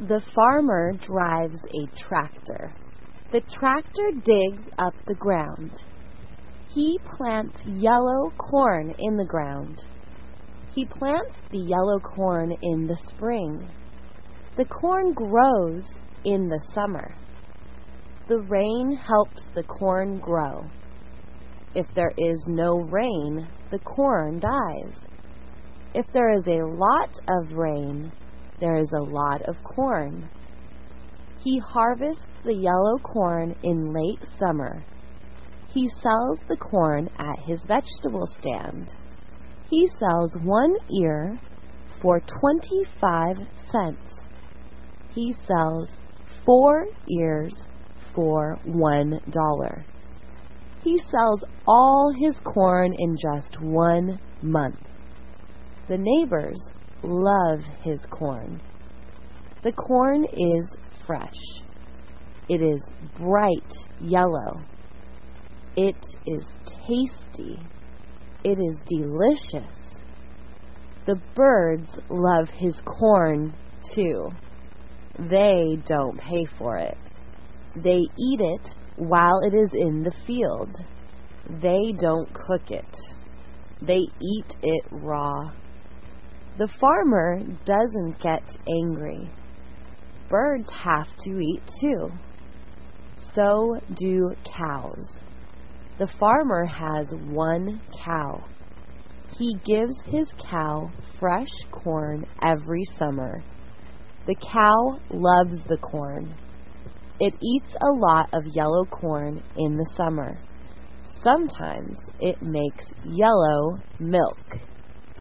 The farmer drives a tractor. The tractor digs up the ground. He plants yellow corn in the ground. He plants the yellow corn in the spring. The corn grows in the summer. The rain helps the corn grow. If there is no rain, the corn dies. If there is a lot of rain, there is a lot of corn. He harvests the yellow corn in late summer. He sells the corn at his vegetable stand. He sells 1 ear for 25 cents. He sells 4 ears for $1. He sells all his corn in just 1 month. The neighbors love his corn. The corn is fresh. It is bright yellow. It is tasty. It is delicious. The birds love his corn too. They don't pay for it. They eat it while it is in the field. They don't cook it. They eat it raw. The farmer doesn't get angry. Birds have to eat too. So do cows. The farmer has 1 cow. He gives his cow fresh corn every summer. The cow loves the corn. It eats a lot of yellow corn in the summer. Sometimes it makes yellow milk.